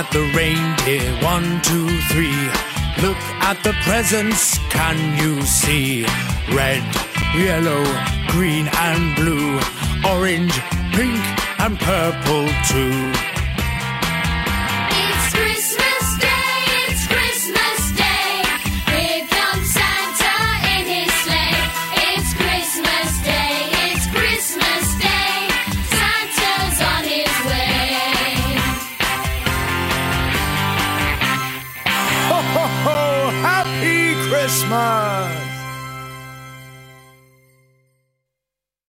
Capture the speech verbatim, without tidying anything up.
the reindeer, one, two, three. Look at the presents, can you see? Red, yellow, green and blue, orange, pink and purple too.